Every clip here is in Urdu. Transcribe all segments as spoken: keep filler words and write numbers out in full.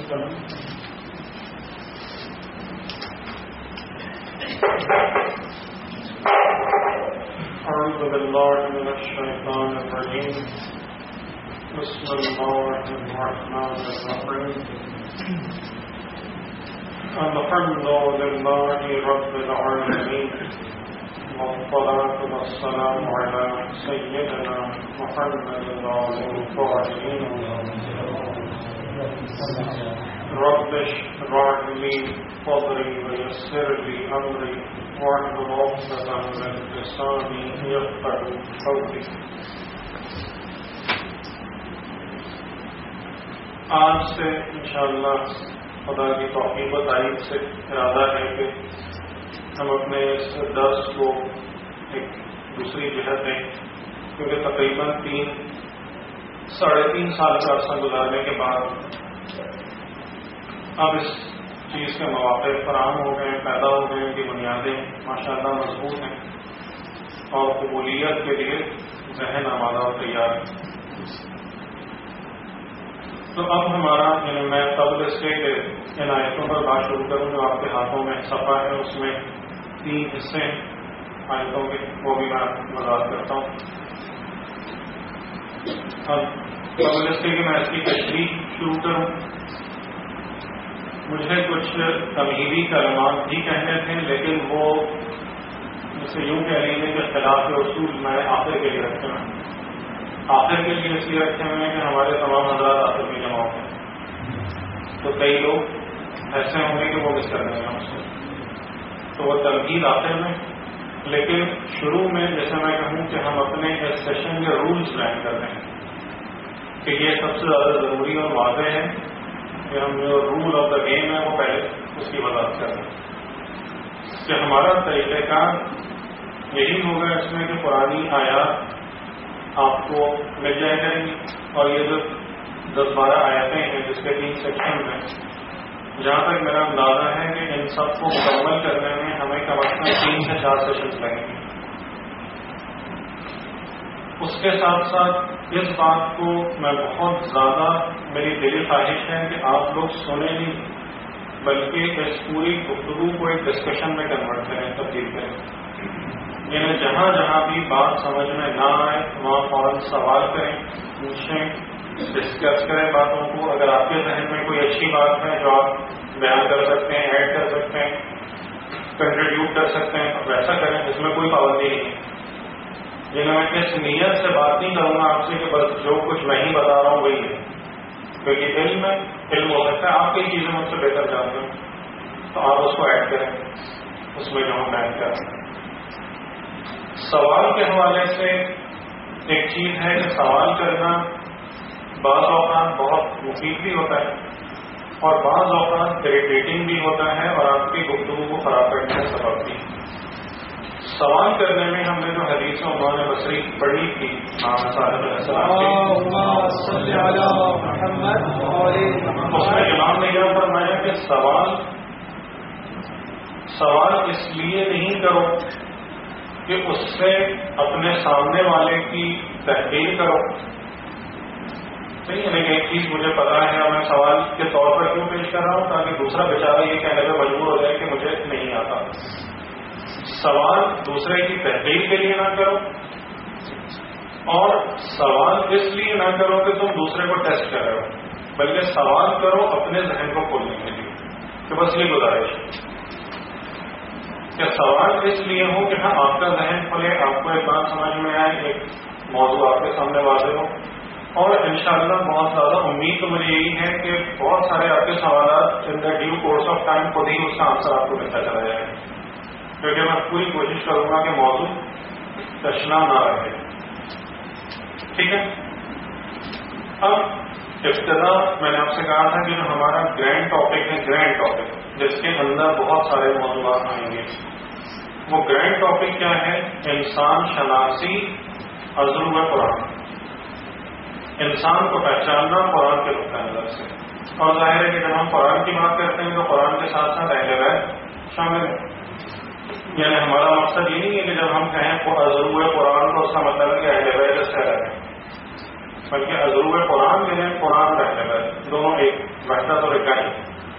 أعوذ بالله من الشيطان الرجيم بسم الله الرحمن الرحيم الحمد لله رب العالمين والصلاة والسلام على سيدنا محمد وعلى الطاهرين رب اشرح لي صدري ويسر لي أمري واحلل عقدة من لساني يفقهوا قولي. آج سے انشاءاللہ خدا کی توفیق و تائید سے ارادہ ہے کہ ہم اپنے اس درس کو ایک دوسری جہت دیں، کیونکہ تقریباً تین ساڑھے تین سال کا عرصہ گزارنے کے بعد اب اس چیز کے مواقع فراہم ہو گئے ہیں، پیدا ہو گئے ہیں کہ بنیادیں ماشاءاللہ مضبوط ہیں اور قبولیت کے لیے ذہن آمادہ اور تیار ہے. تو اب ہمارا یعنی میں قبل سے کہ ان آیتوں پر بات شروع کروں جو آپ کے ہاتھوں میں صفحہ ہے، اس میں تین حصے آیتوں کے، وہ بھی میں وضاحت کرتا ہوں. اب قبل سے کہ میں اس کی تشریح شروع کروں، مجھے کچھ تمہیدی کلمات بھی کہنے تھے، لیکن وہ جسے یوں کہہ لیجیے کہ خلاف اصول میں آخر کے لیے رکھے ہوئے ہیں. آخر کے لیے اس لیے رکھے ہوئے ہیں کہ ہمارے تمام حضرات آخر میں جمع ہوتے ہیں، تو کئی لوگ ایسے ہوں گے کہ وہ مس کر دیں گے ہم سے، تو وہ تمہید آخر میں. لیکن شروع میں جیسے میں کہوں کہ ہم اپنے اس سیشن کے رولز بیان کر رہے ہیں کہ یہ سب سے زیادہ ضروری اور واضح ہے کہ ہم جو رول آف دا گیم ہے وہ پہلے اس کی وضاحت کر رہے ہیں کہ ہمارا طریقہ کار یہی ہوگا اس میں کہ پرانی آیات آپ کو مل جائے کریں گی، اور یہ جو دس بارہ آیتیں ہیں جس کے تین سیکشن میں، جہاں تک میرا اندازہ ہے کہ ان سب کو مکمل کرنے میں ہمیں کم از کم تین سے چار سیشن لگیں گے. اس کے ساتھ ساتھ اس بات کو میں بہت زیادہ میری دلی خواہش ہے کہ آپ لوگ سنیں نہیں بلکہ اس پوری گفتگو کو ایک ڈسکشن میں کنورٹ کریں، تبدیل کریں. یعنی جہاں جہاں بھی بات سمجھ میں نہ آئے وہاں فوراً سوال کریں، پوچھیں، ڈسکس کریں باتوں کو. اگر آپ کے ذہن میں کوئی اچھی بات ہے جو آپ بیان کر سکتے ہیں، ایڈ کر سکتے ہیں، کنٹریبیوٹ کر سکتے ہیں، ویسا کریں، اس میں کوئی پابندی نہیں ہے. لیکن میں اس نیت سے بات نہیں کروں گا آپ سے کہ بس جو کچھ میں ہی بتا رہا ہوں وہی ہے، کیونکہ علم ہے، علم ہو سکتا ہے آپ کئی چیزیں مجھ سے بہتر جانتے ہوں، تو آپ اس کو ایڈ کریں اس میں جو ہم بیان کر رہے ہیں. سوال کے حوالے سے ایک چیز ہے کہ سوال کرنا بعض اوقات بہت مفید بھی ہوتا ہے اور بعض اوقات اریٹیٹنگ بھی ہوتا ہے اور آپ کی گفتگو کو خراب کرنے کا سبب بھی. سوال کرنے میں ہم نے جو حدیث عمر بصری پڑھی تھی صاحب علیہ السلام اس میں امام نے یہ فرمایا کہ سوال سوال اس لیے نہیں کرو کہ اس سے اپنے سامنے والے کی تحقیر کرو. صحیح ہے، لیکن ایک چیز مجھے پتا ہے اور میں سوال کے طور پر کیوں پیش کر رہا ہوں تاکہ دوسرا بیچارہ یہ کہنے پہ مجبور ہو جائے کہ مجھے نہیں آتا. سوال دوسرے کی تحقیر کے لیے نہ کرو اور سوال اس لیے نہ کرو کہ تم دوسرے کو ٹیسٹ کر رہے ہو، بلکہ سوال کرو اپنے ذہن کو کھولنے کے لیے. کہ بس یہ گزارش کہ سوال اس لیے ہو کہ ہاں آپ کا ذہن کھلے، آپ کو ایک بات سمجھ میں آئے، ایک موضوع آپ کے سامنے واضح ہو. اور انشاءاللہ بہت زیادہ امید تو مجھے یہی ہے کہ بہت سارے آپ کے سوالات in the due course of time خود ہی اس کا آنسر آپ کو ملتا چلا جائے گا، کیونکہ میں پوری کوشش کروں گا کہ موضوع تشنا نہ رہے. ٹھیک ہے. اب ابتدا میں نے آپ سے کہا تھا کہ جو ہمارا گرینڈ ٹاپک ہے، گرینڈ ٹاپک جس کے اندر بہت سارے موضوعات آئیں گے، وہ گرینڈ ٹاپک کیا ہے؟ انسان شناسی عزم و قرآن، انسان کو پہچاننا قرآن کے نقطۂ نظر سے. اور ظاہر ہے کہ جب ہم قرآن کی بات کرتے ہیں تو قرآن کے ساتھ ساتھ اہل بیت شامل ہے. یعنی ہمارا مقصد یہ نہیں ہے کہ جب ہم کہیں عزم قرآن تو اس کا مطلب ہے کہ اہل بیت اس طرح ہے، بلکہ عزم قرآن جو ہے قرآن اور اہل بیت دونوں ایک وحدت اور اکائی.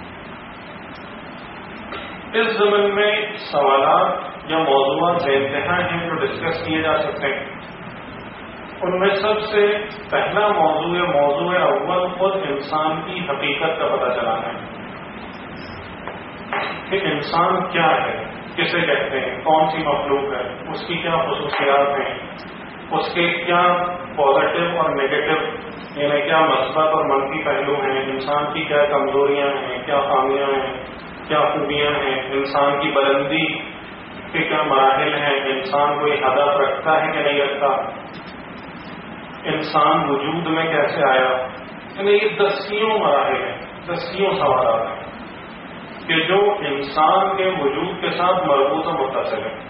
اس ضمن میں سوالات یا موضوعات بے انتہا ہیں جو ڈسکس کیے جا سکتے ہیں. ان میں سب سے پہلا موضوع موضوع اول خود انسان کی حقیقت کا پتہ چلانا ہے کہ انسان کیا ہے، کسے کہتے ہیں، کون سی مخلوق ہے، اس کی کیا خصوصیات ہیں، اس کے کیا پازیٹو اور نیگیٹو یعنی کیا مثبت اور منفی پہلو ہیں، انسان کی کیا کمزوریاں ہیں، کیا خامیاں ہیں، کیا خوبیاں ہیں، انسان کی بلندی کے کیا مراحل ہیں، انسان کوئی ہدف رکھتا ہے کہ نہیں رکھتا، انسان وجود میں کیسے آیا. یعنی یہ دسیوں مراحل ہیں، دسیوں سوالات ہیں کہ جو انسان کے وجود کے ساتھ مربوط و متصل ہے.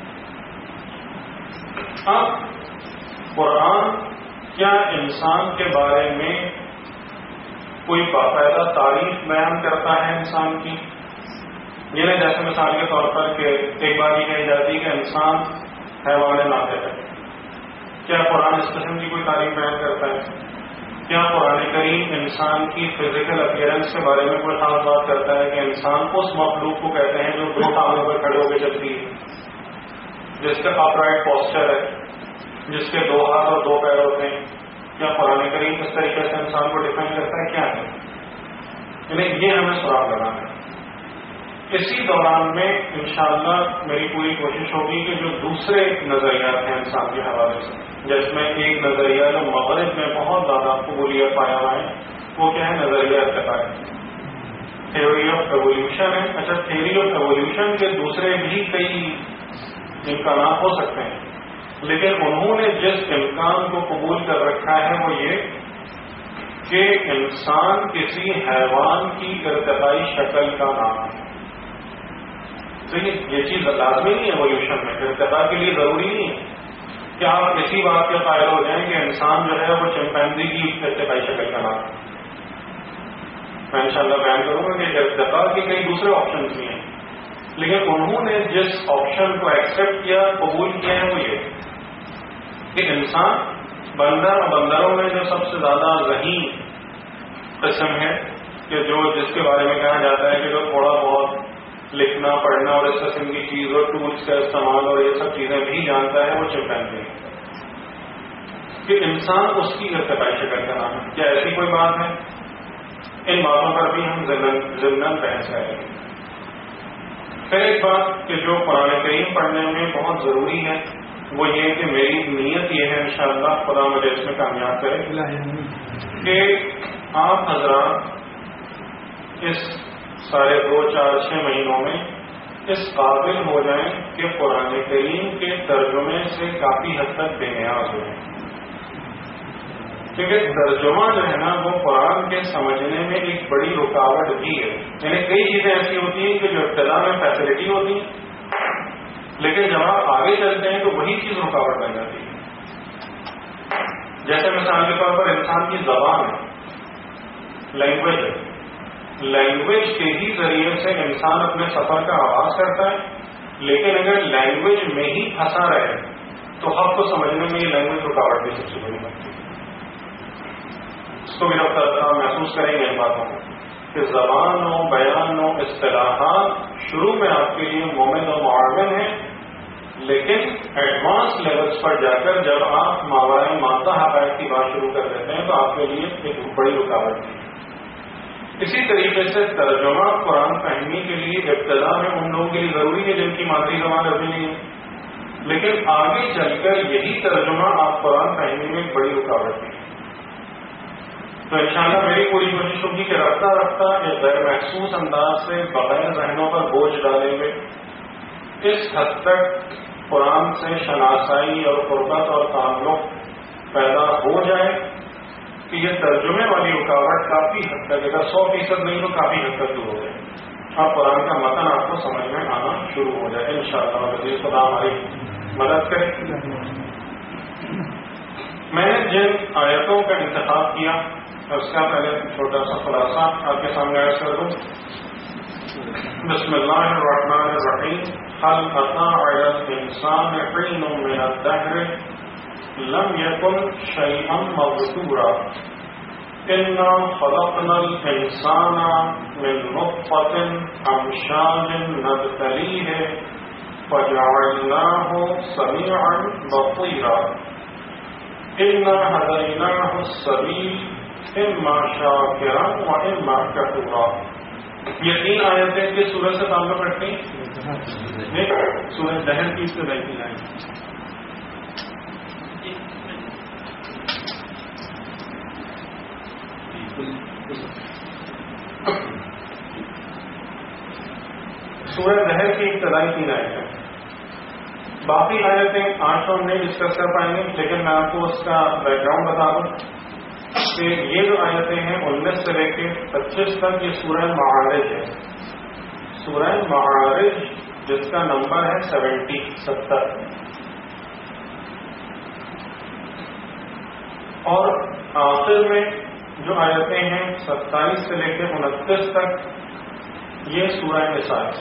اب قرآن کیا انسان کے بارے میں کوئی باقاعدہ تعریف بیان کرتا ہے انسان کی؟ یعنی جیسے مثال کے طور پر کہ ایک بات یہ کہی جاتی ہے کہ انسان حیوان ناطق ہے. کیا قرآن اس قسم کی کوئی تعریف بیان کرتا ہے؟ کیا قرآن کریم انسان کی فزیکل اپیئرنس کے بارے میں کوئی خاص بات کرتا ہے کہ انسان اس مخلوق کو کہتے ہیں جو دو ٹانگوں پر کھڑے ہو کے چلتی ہے، جس کا اپرائٹ پوسچر ہے، جس کے دو ہاتھ اور دو پیر ہوتے ہیں؟ کیا قرآن کریم اس طریقے سے انسان کو ڈیفائن کرتا ہے؟ کیا ہے؟ یعنی یہ ہمیں سراغ لگانا ہے. اسی دوران میں انشاءاللہ میری پوری کوشش ہوگی کہ جو دوسرے نظریات ہیں انسان کے حوالے سے، جس میں ایک نظریہ جو مغرب میں بہت زیادہ قبولیت پایا ہوا ہے، وہ کیا ہے؟ نظریہ ارتقاء، تھیوری آف ایولیوشن ہے. اچھا، تھیوری آف ایولیوشن کے دوسرے بھی کئی امکانات ہو سکتے ہیں، لیکن انہوں نے جس امکان کو قبول کر رکھا ہے وہ یہ کہ انسان کسی حیوان کی ارتقائی شکل کا نام ہے. یہ چیز لازمی نہیں ہے ایولیوشن میں، ارتقاء کے لیے ضروری نہیں ہے کہ آپ اسی بات کے قائل ہو جائیں کہ انسان جو ہے وہ چمپینزی کی ارتقائی شکل کا نام ہے. میں انشاءاللہ بیان کروں گا کہ ارتقاء کے کئی دوسرے آپشنز بھی ہیں، لیکن انہوں نے جس آپشن کو ایکسپٹ کیا، قبول کیا ہے، وہ یہ کہ انسان بندر اور بندروں میں جو سب سے زیادہ ذہین قسم ہے، کہ جو جس کے بارے میں کہا جاتا ہے کہ جو تھوڑا بہت لکھنا پڑھنا اور اس قسم کی چیز اور ٹولس کا استعمال اور یہ سب چیزیں بھی جانتا ہے، وہ چمپینزی ہے. کہ انسان اس کی ارتقائی شکل کا نام ہے. کیا ایسی کوئی بات ہے؟ ان باتوں پر بھی ہم ضمن بحث کریں گے. پھر ایک بات کہ جو قرآن کریم پڑھنے میں بہت ضروری ہے وہ یہ کہ میری نیت یہ ہے انشاءاللہ خدا مجھے اس میں کامیاب کرے کہ آپ حضرات اس ساڑھے دو چار چھ مہینوں میں اس قابل ہو جائیں کہ قرآن کریم کے ترجمے سے کافی حد تک بے نیاز ہو جائیں. کیونکہ ترجمہ جو ہے نا وہ قرآن کے سمجھنے میں ایک بڑی رکاوٹ بھی ہے. یعنی کئی چیزیں ایسی ہوتی ہیں کہ جو ابتدا میں فیسلٹی ہوتی ہیں، لیکن جب آپ آگے چلتے ہیں تو وہی چیز رکاوٹ بن جاتی ہے. جیسے مثال کے طور پر انسان کی زبان ہے، لینگویج ہے، لینگویج کے ہی ذریعے سے انسان اپنے سفر کا آغاز کرتا ہے، لیکن اگر لینگویج میں ہی پھنسا رہے تو حق کو سمجھنے میں یہ لینگویج رکاوٹ بھی سب سے بڑی بنتی ہے. اس کو بھی آپ محسوس کریں گے ان باتوں کو کہ زبان و بیان و اصطلاحات شروع میں آپ کے لیے مومن و معاون ہیں، لیکن ایڈوانس لیولز پر جا کر جب آپ ماورائے مادہ حقائق کی بات شروع کر دیتے ہیں تو آپ کے لیے ایک بڑی رکاوٹ ہے. اسی طریقے سے ترجمہ قرآن فہمی کے لیے ابتدا میں ان لوگوں کے لیے ضروری ہے جن کی مادری زبان عربی نہیں ہے، لیکن آگے چل کر یہی ترجمہ آپ قرآن فہمی میں ایک بڑی رکاوٹ ہے. تو انشاءاللہ میری پوری کوشش ہوگی کہ رفتہ رفتہ ایک غیر محسوس انداز سے بغیر ذہنوں پر بوجھ ڈالے ہوئے اس حد تک قرآن سے شناسائی اور قربت اور تعلق پیدا ہو جائے کہ یہ ترجمے والی رکاوٹ کافی حد تک، اگر سو فیصد نہیں تو کافی حد تک دور ہو جائے، اب قرآن کا متن آپ کو سمجھ میں آنا شروع ہو جائے انشاءاللہ. وزیر خدا ہماری مدد کرے. میں نے جن آیتوں کا انتخاب کیا اس کا پہلے چھوٹا سا خلاصہ آپ کے سامنے عرض کر دوں. بسم اللہ الرحمن الرحیم. هل أتى على الإنسان حين من الدهر لم يكن شيئا مذكورا. إنا خلقنا الإنسان من نطفة أمشاج نبتليه فجعلناه سميعا بصيرا إنا هديناه السبيل إما شاكرا وإما كفورا. یہ تین آیتیں کس سورج سے تعلق رکھتی ہیں؟ سورج دہن کی ابتدائی تین آیتیں. سورج دہن کی ابتدائی تین آیتیں. باقی آیتیں آج تو ہم نہیں ڈسکس کر پائیں گے، لیکن میں آپ کو اس کا بیک گراؤنڈ بتا دوں کہ یہ جو آیتیں ہیں انیس سے لے کے پچیس تک یہ سورہ معارج ہے. سورہ معارج جس کا نمبر ہے سیونٹی ستر، اور آخر میں جو آیتیں ہیں ستائیس سے لے کے انتیس تک یہ سورہ نساء ہے.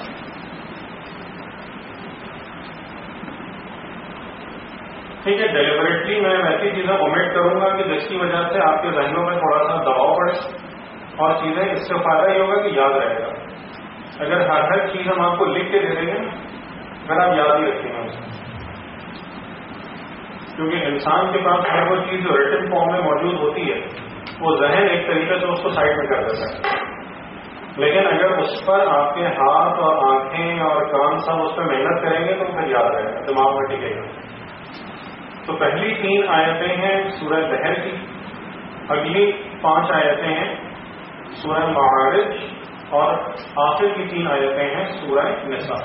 ٹھیک ہے، ڈیلیبریٹلی میں ایسی چیزیں اومٹ کروں گا کہ جس کی وجہ سے آپ کے ذہنوں میں تھوڑا سا دباؤ پڑے، اور چیزیں اس سے فائدہ یہ ہوگا کہ یاد رہے گا. اگر ہر ہر چیز ہم آپ کو لکھ کے دے دیں گے اگر آپ یاد ہی رکھیں گے اسے، کیونکہ انسان کے پاس ہر وہ چیز جو ریٹن فارم میں موجود ہوتی ہے وہ ذہن ایک طریقے سے اس کو سائڈ میں کر دیتا ہے، لیکن اگر اس پر آپ کے ہاتھ اور آنکھیں اور کان سب اس پہ محنت کریں گے تو پھر یاد رہے گا، دماغ میں ٹکے گا. تو پہلی تین آیتیں ہیں سورہ دہر کی، اگلی پانچ آیتیں ہیں سورہ معارج، اور آخر کی تین آیتیں ہیں سورہ نساء.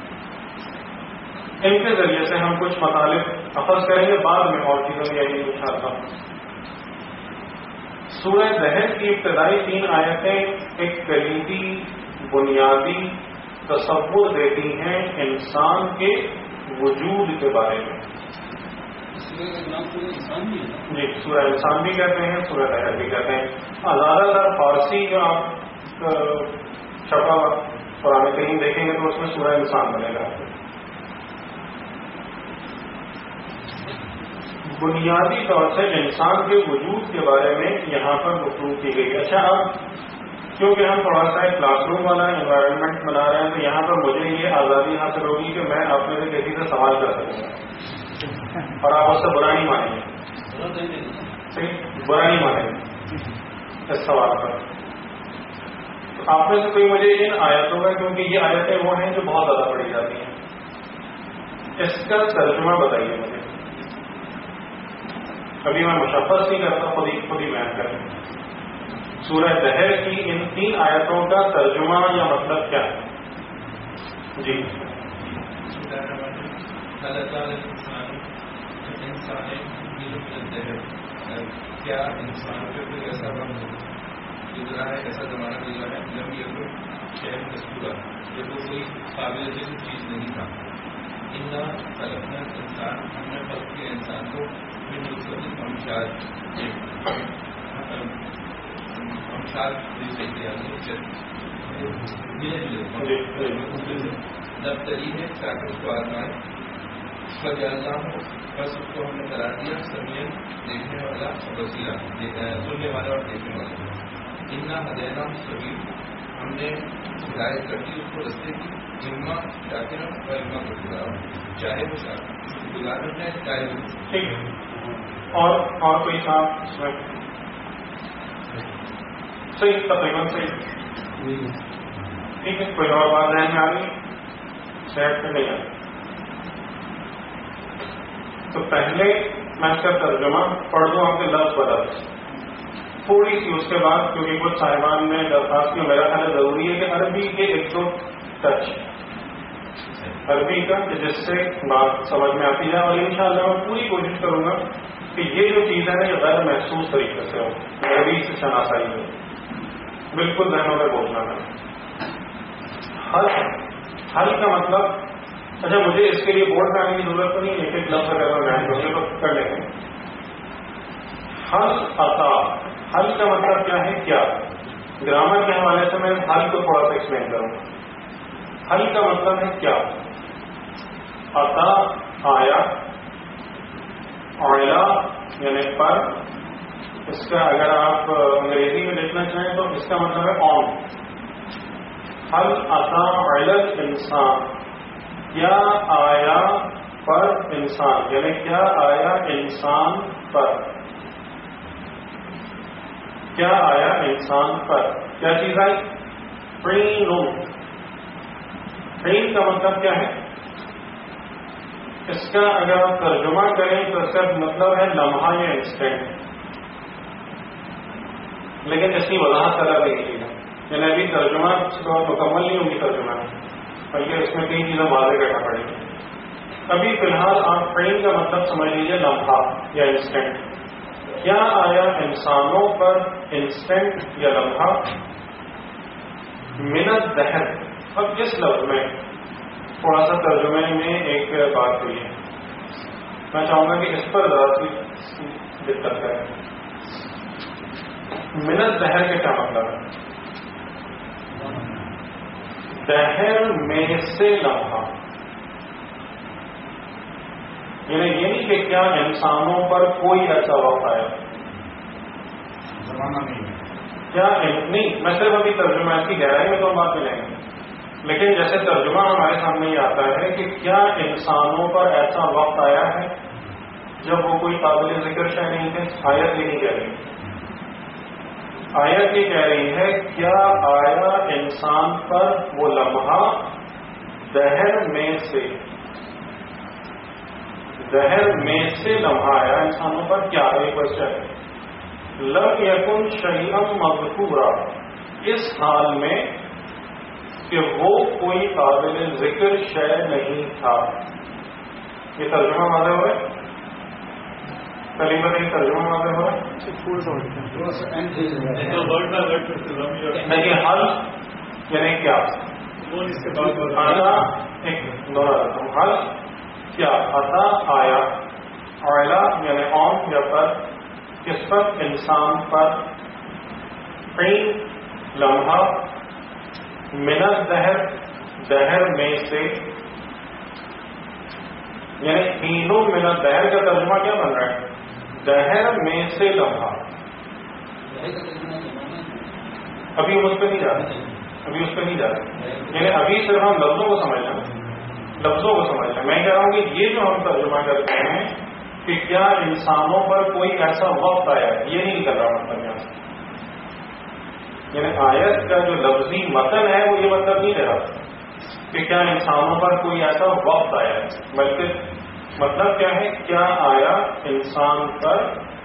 ان کے ذریعے سے ہم کچھ مطالب اخذ کریں گے، بعد میں اور چیزوں میں یہی پوچھا تھا. سورہ دہر کی ابتدائی تین آیتیں ایک کلیدی بنیادی تصور دیتی ہیں انسان کے وجود کے بارے میں. جی، سورہ انسان بھی کہتے ہیں، سورہ دہر بھی کہتے ہیں. زیادہ تر فارسی جو آپ چھپا قرآن کریم دیکھیں گے تو اس میں سورہ انسان بنے گا. بنیادی طور سے انسان کے وجود کے بارے میں یہاں پر گفتگو کی گئی. اچھا، اب کیونکہ ہم تھوڑا سا ایک کلاس روم والا انوائرمنٹ بنا رہے ہیں تو یہاں پر مجھے یہ آزادی حاصل ہوگی کہ میں آپ میں سے کسی سے سوال کر سکوں گا اور آپ اس سے برا نہیں مانیں گے. برا نہیں مانیں گے اس سوال پر. تو آپ میں سے کوئی مجھے ان آیتوں کا، کیونکہ یہ آیتیں وہ ہیں جو بہت زیادہ پڑھی جاتی ہیں، اس کا ترجمہ بتائیے مجھے. کبھی میں مشخص نہیں کرتا، خود ہی خود ہی بیان کریں. سورہ دہر کی ان تین آیتوں کا ترجمہ یا مطلب کیا ہے؟ جی، کیا انسان پہ کوئی ایسا وقت گزرا ہے، ایسا زمانہ گزرا ہے جب یہ کوئی شہر مستورا، جب وہ کوئی قابل ذکر چیز نہیں تھا. انا خلقنا انسان، ہم نے خلق کیا انسان کو من نطفۃ امشاج امشاج سے کیا نبتلی ہے تاکہ اس کو آزمائے. فجعلناہ، بس اس کو ہم نے قرار دیا سمیع، دیکھنے والا، بصیرا، سننے والا اور دیکھنے والا. انا ہدیناہ السبیل، ہم نے ہدایت کر دی اس کو رستے کی. اما شاکرا و اما کفورا، چاہے وہ شکرگزار ہے چاہے وہ. ٹھیک ہے. اور اور کوئی صاحب اس میں صحیح، تقریباً صحیح. ٹھیک ہے، کوئی اور بات ذہن میں آ گئی؟ شاید پہ نہیں آئی. تو پہلے میں اس کا ترجمہ پڑھ دوں آپ کے لفظ بدل تھوڑی سی، اس کے بعد کیونکہ کچھ صاحبان نے درخواست کی، میرا خیال ضروری ہے کہ عربی کے ایک دو ٹچ عربی کا جس سے بات سمجھ میں آتی ہے. اور انشاءاللہ میں پوری کوشش کروں گا کہ یہ جو چیز ہے نا یہ غیر محسوس طریقے سے ہو، عربی سے شناسائی ہو، بالکل ذہنوں میں پہنچنا ہے. حل حل کا مطلب، اچھا مجھے اس کے لیے بورڈ بنانے کی ضرورت تو نہیں ہے، ایک ایک لفظ اگر میں بیان کروں تو کر لیں گے. حل عطا، حل کا مطلب کیا ہے؟ کیا. گرامر کے حوالے سے میں حل کو تھوڑا سا ایکسپلین کروں گا. حل کا مطلب ہے کیا. عطا آیا، اعلا یعنی پر، اس کا اگر آپ انگریزی میں لکھنا چاہیں تو اس کا مطلب ہے آن. حل عطا علت انسان، کیا آیا پر انسان، یعنی کیا آیا انسان پر، کیا آیا انسان پر، کیا چیز آئی؟ فرین. فرین کا مطلب کیا ہے؟ اس کا اگر آپ ترجمہ کریں تو اس کا مطلب ہے لمحہ یا انسٹنٹ، لیکن اس کی وضاحت الگ دیکھیے گا. یعنی ابھی ترجمہ مکمل نہیں ہوگی ترجمہ، بلکہ اس میں کئی چیزیں واضح کرنا پڑے گی. ابھی فی الحال آپ فریم کا مطلب سمجھ لیجیے لمحہ یا انسٹنٹ. کیا آیا انسانوں پر انسٹنٹ یا لمحہ؟ من الدہر. اب اس لفظ میں تھوڑا سا ترجمے میں ایک بات ہوئی ہے، میں چاہوں گا کہ اس پر ذرا سی دقت کریں. من الدہر کا کیا مطلب ہے؟ دہر میں سے لمحہ، یعنی یہ نہیں کہ کیا انسانوں پر کوئی ایسا وقت آیا، زمانہ نہیں ہے کیا نہیں. میں صرف ابھی ترجمہ اس کی گہرائی میں تو ہم بات ملیں گے، لیکن جیسے ترجمہ ہمارے سامنے یہ آتا ہے کہ کیا انسانوں پر ایسا وقت آیا ہے جب وہ کوئی قابل ذکر شے نہیں تھے. آیت یہ نہیں کہہ رہی، آیت یہ کہہ رہی ہے کیا آیا انسان پر وہ لمحہ دہر میں سے، دہر میں سے لمحہ آیا انسانوں پر. کیا ایک کوشچن ہے. لم یکن شیئا مذکورا، اس حال میں کہ وہ کوئی قابل ذکر شے نہیں تھا. یہ ترجمہ واضح ہوا ہے؟ پہلی بار یہ ترجمہ واضح ہوا ہے؟ نہیں حل یعنی کیا، آنا ایک دوہراتا ہوں. حل کیا، عطا آیا، آئلہ یعنی آن یا پر، کس پر؟ انسان پر. حین لمحہ، من الدہر دہر میں سے، یعنی حینوں من الدہر کا ترجمہ کیا بن رہا ہے؟ دہر میں سے لمحہ. ابھی ہم اس پہ نہیں جا رہے، ابھی اس پہ نہیں جا رہے، یعنی ابھی صرف ہم لفظوں کو سمجھنا، لفظوں کو سمجھنا. میں کہہ رہا ہوں کہ یہ جو ہم ترجمہ کرتے ہیں کہ کیا انسانوں پر کوئی ایسا وقت آیا، یہ نہیں کر رہا مطلب یہاں سے. یعنی آیت کا جو لفظی متن ہے وہ یہ مطلب نہیں دے رہا کہ کیا انسانوں پر کوئی ایسا وقت آیا، بلکہ مطلب کیا ہے، کیا آیا انسان پر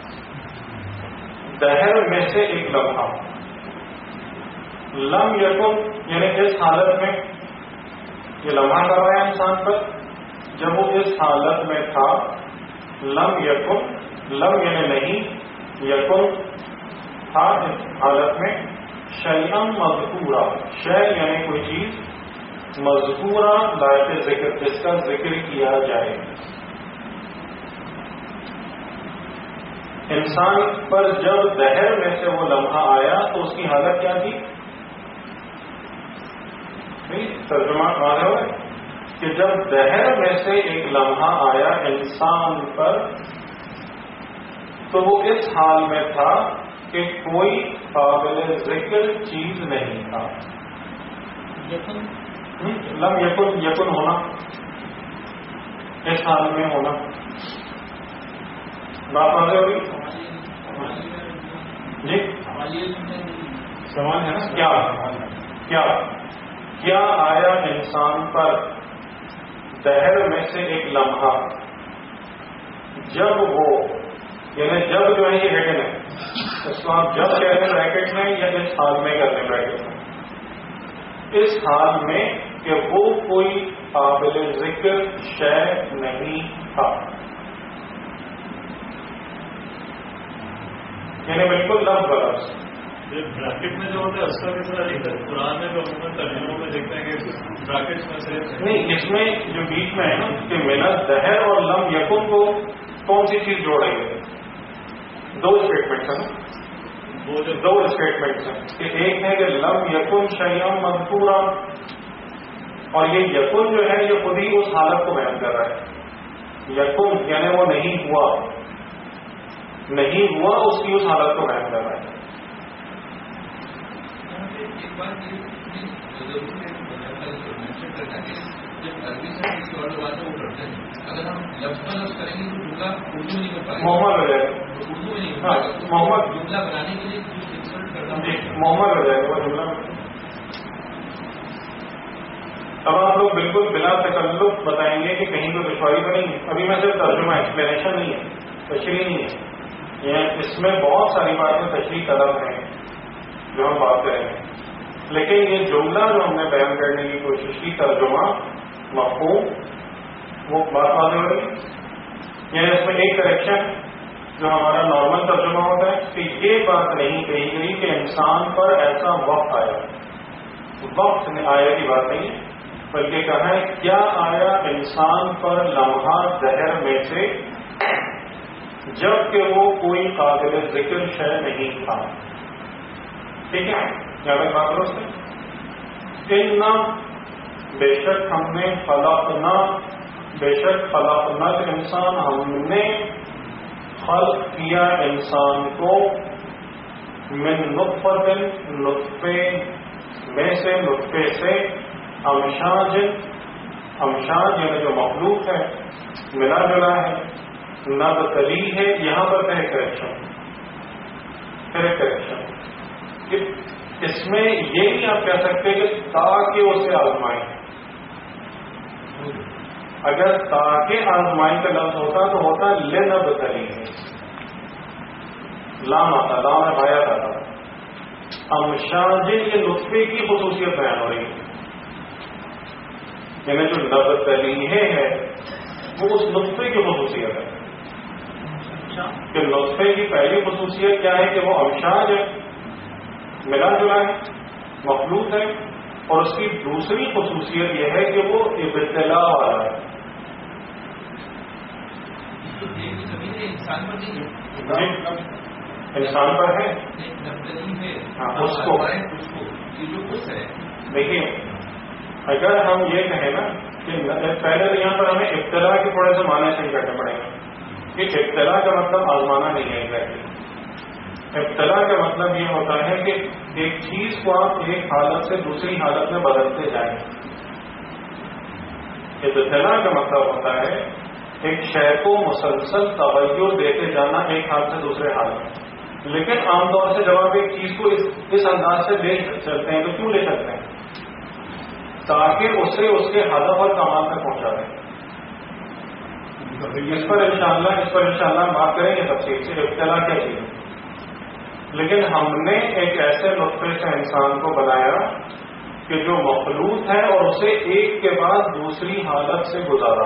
دہر میں سے ایک لمحہ. لم یکن یعنی اس حالت میں، یہ لمحہ کب آیا انسان پر؟ جب وہ اس حالت میں تھا. لم یکن، لم یعنی نہیں، یکن تھا اس حالت میں. شیئا مذکورا، شے یعنی کوئی چیز، مذکورا لائق ذکر، جس کا ذکر کیا جائے. انسان پر جب دہر میں سے وہ لمحہ آیا تو اس کی حالت کیا تھی؟ ترجمہ واضح ہوا کہ جب دہر میں سے ایک لمحہ آیا انسان پر تو وہ اس حال میں تھا کہ کوئی قابل ذکر چیز نہیں تھا. لم یکن، یکن ہونا، اس حال میں ہونا. بات واضح ہوگی جی؟ سوال ہے نا، کیا کیا کیا آیا انسان پر دہر میں سے ایک لمحہ جب وہ، یعنی جب جو ہے یہ ہیڈن ہے، اس کو آپ جب کہہ رہے ہیں بریکٹ میں یا اس حال میں کہتے ہیں بریکٹ میں؟ اس حال میں کہ وہ کوئی قابل ذکر شے نہیں تھا. یعنی بالکل لفظ بلفظ. بریکٹ میں جو ہوتا ہے اس کا بھی تھوڑا نہیں تھا. قرآن میں جو عموماً ترجموں میں دیکھتے ہیں کہ بریکٹس میں صرف نہیں، اس میں جو بیچ میں ہے نا کہ محنت دہر اور لم یکن کو کون سی چیز جوڑ رہی ہے؟ دو اسٹیٹمنٹس ہیں نا، وہ جو دو اسٹیٹمنٹس ہیں کہ ایک ہے کہ لم یکن شیئا مذکورا، اور یہ یکن جو ہے یہ خود ہی اس حالت کو بیان کر رہا ہے. یکن یعنی وہ نہیں ہوا. نہیں ہوا اس کی اس حالت کو بیان کر رہا ہے. ایک بات یہ ضرور ہے مینشن کرنا کہ جب عربی سے کسی اور بات وہ کرتے ہیں اگر ہم لفظ پر لفظ کریں گے تو جملہ اردو میں نہیں کر پائے گا. محمد ہو جائے گا. اردو میں نہیں ہاں محمد جملہ بنانے کے لیے کچھ انسرٹ کرنا جی محمد ہو جائے گا وہ جملہ. اب آپ لوگ بالکل بلا تکلف بتائیں گے کہ کہیں کوئی دشواری تو نہیں ہے. ابھی میں صرف ترجمہ ایکسپلینیشن نہیں ہے, تشریح نہیں ہے. یہ اس میں بہت ساری باتیں تشریح طلب ہیں جو ہم بات کریں گے, لیکن یہ جملہ جو ہم نے بیان کرنے کی کوشش کی ترجمہ مفہوم وہ بات واضح ہو رہی ہے. یعنی اس میں ایک کریکشن جو ہمارا نارمل ترجمہ ہوتا ہے کہ یہ بات نہیں کہی گئی کہ انسان پر ایسا وقت آیا. وقت میں آیا کی بات نہیں ہے, بلکہ کہا ہے کیا آیا انسان پر لمحہ دہر میں سے جب کہ وہ کوئی قابل ذکر شے نہیں تھا. ٹھیک ہے, کیا میں بات کروں سے ان بے شک ہم نے خلقنا بے شک خلقنا انسان ہم نے خلق کیا انسان کو من نطفۃ نطفے میں سے نطفے سے امشاج امشاج یعنی جو مخلوق ہے ملا جلا ہے. نبتلی ہے یہاں پر ہے کریکشن کریکشن اس میں یہ نہیں آپ کہہ سکتے کہ تاکہ اسے آزمائیں. اگر تاکہ آزمائیں کا لفظ ہوتا تو ہوتا لنبتلی ہے, لام آتا, لام ہے بھایا آتا. امشاج یہ نطفے کی خصوصیت بیان ہو رہی ہے, یعنی جو نبتلی ہے وہ اس نطفے کی خصوصیت ہے کہ نطفے کی پہلی خصوصیت کیا ہے کہ وہ امشاج ہے, ملا جلا ہے, مخلوق ہے, اور اس کی دوسری خصوصیت یہ ہے کہ وہ ابتلا والا ہے. انسان پر ہے اس کو دیکھیے. اگر ہم یہ کہیں نا کہ پہلے تو یہاں پر ہمیں ابتلا کے تھوڑے سے معنی صحیح کرنے پڑیں گے کہ ابتلا کا مطلب آزمانا نہیں ہے. ایگزیکٹلی ابتلا کا مطلب یہ ہوتا ہے کہ ایک چیز کو آپ ایک حالت سے دوسری حالت میں بدلتے جائیں. ابتلا کا مطلب ہوتا ہے ایک شے کو مسلسل تغیر دیتے جانا ایک حال سے دوسرے حال میں. لیکن عام طور سے جب آپ ایک چیز کو اس اس انداز سے لے چلتے ہیں تو کیوں لے چلتے ہیں؟ تاکہ اسے اس کے ہدف اور کمال تک پہنچا دیں. اس پر انشاءاللہ اس پر انشاءاللہ ہم بات کریں گے تفصیل سے ابتلا کیا چیز ہے. لیکن ہم نے ایک ایسے نطفے سے انسان کو بنایا کہ جو مخلوق ہے اور اسے ایک کے بعد دوسری حالت سے گزارا.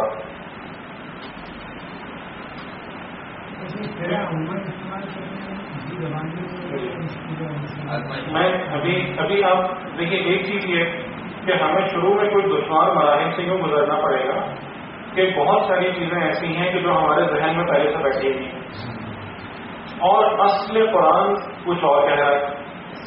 میں ابھی ابھی آپ دیکھیے ایک چیز یہ کہ ہمیں شروع میں کوئی دشوار مراحل سے یوں گزرنا پڑے گا کہ بہت ساری چیزیں ایسی ہیں کہ جو ہمارے ذہن میں پہلے سے بیٹھی ہوئی ہیں اور اصل قرآن کچھ اور کہہ رہا ہے.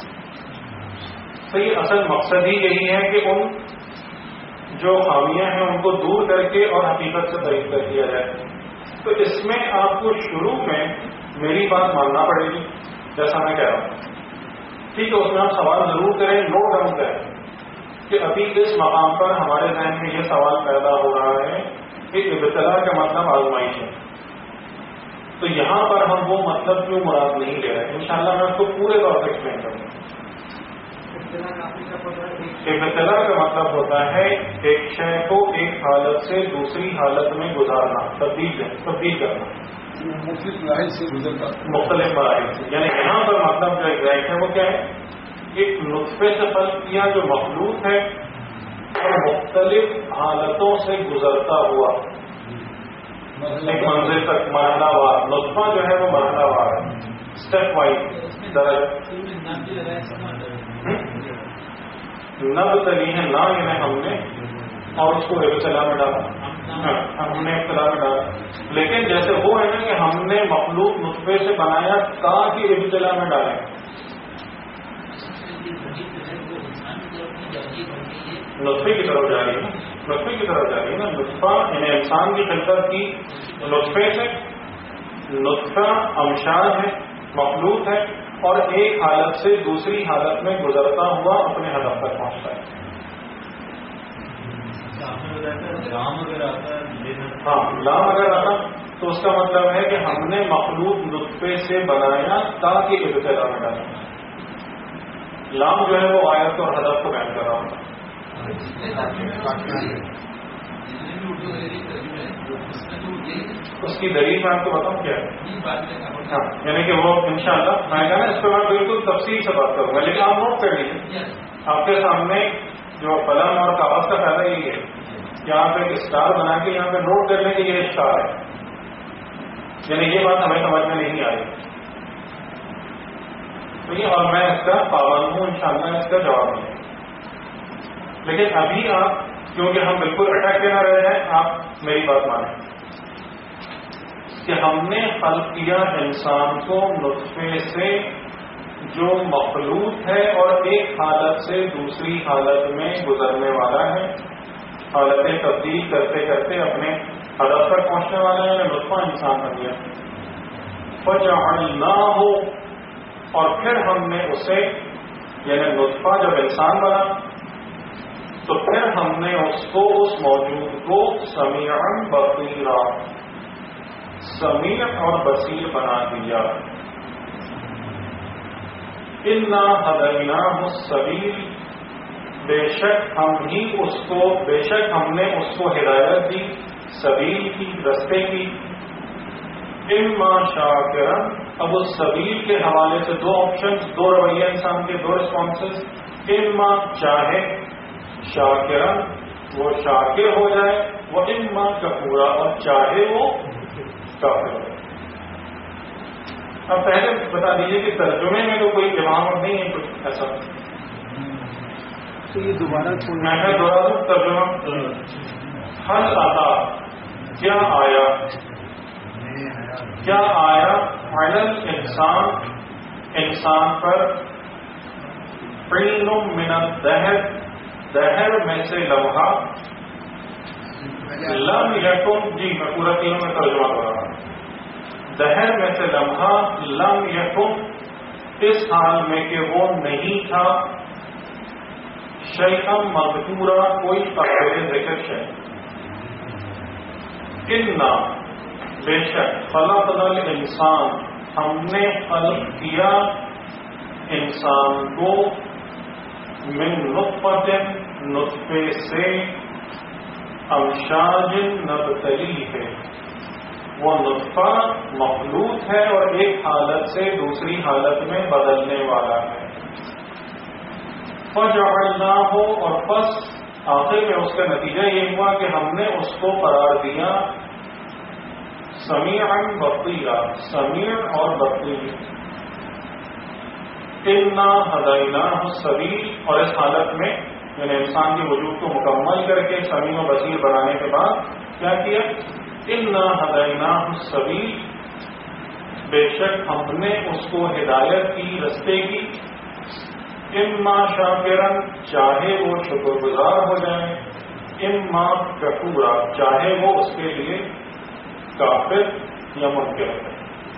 تو یہ اصل مقصد ہی یہی ہے کہ ان جو خامیاں ہیں ان کو دور کر کے اور حقیقت سے قریب کر دیا جائے. تو اس میں آپ کو شروع میں میری بات ماننا پڑے گی جیسا میں کہہ رہا ہوں. ٹھیک ہے, اس میں آپ سوال ضرور کریں, نو ڈاؤن کریں کہ ابھی اس مقام پر ہمارے ذہن میں یہ سوال پیدا ہو رہا ہے کہ ابتلا کا مطلب آزمائش ہے. تو یہاں پر ہم وہ مطلب کیوں مراد نہیں لے رہے, انشاءاللہ میں اس کو پورے طور پر ایکسپلین کروں گا. ابتلا کا مطلب ہوتا ہے ایک شے کو ایک حالت سے دوسری حالت میں گزارنا, تبدیل تبدیل کرنا مختلف مراحل سے گزرتا مختلف مراحل سے. یعنی یہاں پر مطلب جو ایگزیکٹ ہے وہ کیا ہے, ایک نطفے سے خلق کیا جو مخلوق ہے اور مختلف حالتوں سے گزرتا ہوا ایک منزل تک مرحلہ وار. نطفہ جو ہے وہ مرحلہ وار ہے, اسٹیپ وائز درجہ. نب تلی ہے نا یعنی ہم نے اور اس کو ابتلا میں ڈالا, ہم نے ابتلا میں ڈالا. لیکن جیسے وہ ہے نا کہ ہم نے مخلوق نطفے سے بنایا تاکہ ابتلا میں ڈالیں. نطفے کی طرف جا رہی ہے نطفے کی طرف جا رہی ہے نا. نطفہ یعنی انسان کی خلقت کی نطفے سے نطفہ امشاج ہے، مخلوط ہے، اور ایک حالت سے دوسری حالت میں گزرتا ہوا اپنے ہدف تک پہنچتا ہے. لام اگر آتا ہے، ہاں لام اگر آتا تو اس کا مطلب ہے کہ ہم نے مخلوط نطفے سے بنایا تاکہ ابتدا میں ڈالا. لام جو ہے وہ آیت اور ہدف کو بیان کر رہا ہوتا. اس کی دلیل میں آپ کو بتاؤں کیا ہے. ہاں یعنی کہ وہ انشاءاللہ میں کہا نا اس پہ میں بالکل تفصیل سے بات کروں گا، لیکن آپ نوٹ کر لیجیے. آپ کے سامنے جو قلم اور کاغذ کا فائدہ یہی ہے کہ آپ ایک اسٹار بنا کے یہاں پہ نوٹ کر لیں کہ یہ اسٹار ہے. یعنی یہ بات ہمیں سمجھ میں نہیں آ رہی تو یہ، اور میں اس کا پابند ہوں انشاءاللہ اس کا جواب دوں. لیکن ابھی آپ کیونکہ ہم بالکل اٹک کے نہ رہے ہیں، آپ میری بات مانیں کہ ہم نے خلق کیا انسان کو نطفے سے جو مخلوط ہے اور ایک حالت سے دوسری حالت میں گزرنے والا ہے، حالتیں تبدیل کرتے کرتے اپنے ہدف تک پہنچنے والا ہے. نطفہ انسان بن گیا. فجعلناہ، اور پھر ہم نے اسے، یعنی نطفہ جب انسان بنا تو پھر ہم نے اس کو، اس موجود کو سمیعا بصیرا، سمیع اور بصیر بنا دیا. انا ہدیناہ السبیل، بے شک ہم ہی اس کو، بے شک ہم نے اس کو ہدایت دی سبیل کی، رستے کی. اما شاکرا، اب اس سبیل کے حوالے سے دو آپشنز، دو رویے انسان کے، دو ریسپانسز. اما چاہے شاکرا وہ شاکر ہو جائے، وہ اما کفورا اور چاہے وہ کافر ہو جائے. اب پہلے بتا دیجیے کہ ترجمے میں تو کوئی ابہام نہیں ہے کچھ ایسا. تو یہ دوبارہ میں دوبارہ ترجمہ، حل آتا کیا آیا، کیا آیا فائنل انسان، انسان پر، قین من الدہر، دہر میں سے لمحہ، لم یکن، جی میں پورا تینوں میں ترجمہ کر رہا ہوں. دہر میں سے لمحہ، لم یکن اس حال میں کہ وہ نہیں تھا، شیئن مذکورا کوئی قابل ذکر شے. انا بے شک خلقنا الانسان ہم نے خلق کیا انسان کو، من نطفۃ نطفے سے، امشاج نبتلی ہے وہ نطفہ مخلوط ہے اور ایک حالت سے دوسری حالت میں بدلنے والا ہے. فجعلناہ، اور پس آخر میں اس کا نتیجہ یہ ہوا کہ ہم نے اس کو قرار دیا سمیعا بصیرا، سمیع اور بصیر. انا ہدیناہ السبیل، اور اس حالت میں یعنی انسان کے وجود کو مکمل کر کے سمیع و بصیر بنانے کے بعد کیا کیا؟ انا ہدیناہ السبیل، بے شک ہم نے اس کو ہدایت کی، رستے کی. اما شاکرا، چاہے وہ شکر گزار ہو جائے، اما کفورا، چاہے وہ اس کے لیے کافر یا منکر ہے.